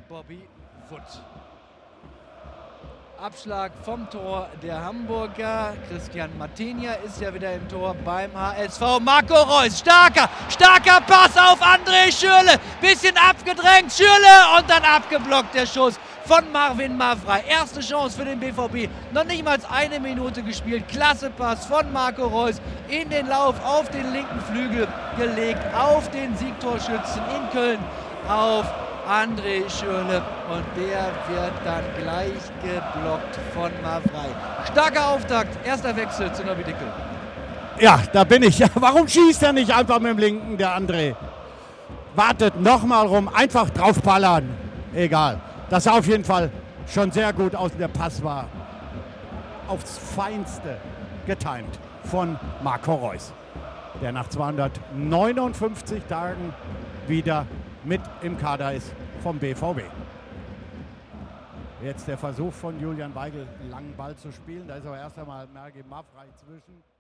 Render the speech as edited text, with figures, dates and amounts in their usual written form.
Bobby Wood. Abschlag vom Tor der Hamburger. Christian Martinia ist ja wieder im Tor beim HSV. Marco Reus, starker Pass auf André Schürrle. Bisschen abgedrängt, Schürrle und dann abgeblockt der Schuss von Marvin Maffrey. Erste Chance für den BVB. Noch nicht mal eine Minute gespielt. Klasse Pass von Marco Reus in den Lauf auf den linken Flügel gelegt. Auf den Siegtorschützen in Köln. Auf André Schürrle und der wird dann gleich geblockt von Maffrey. Starker Auftakt, erster Wechsel zu Nobby Dickel. Ja, da bin ich. Warum schießt er nicht einfach mit dem Linken, der André? Wartet nochmal rum, einfach draufballern. Egal. Das sah auf jeden Fall schon sehr gut aus. Der Pass war aufs Feinste getimt von Marco Reus, der nach 259 Tagen wieder mit im Kader ist vom BVB. Jetzt der Versuch von Julian Weigl, einen langen Ball zu spielen. Da ist aber erst einmal Mergi Maffrey zwischen.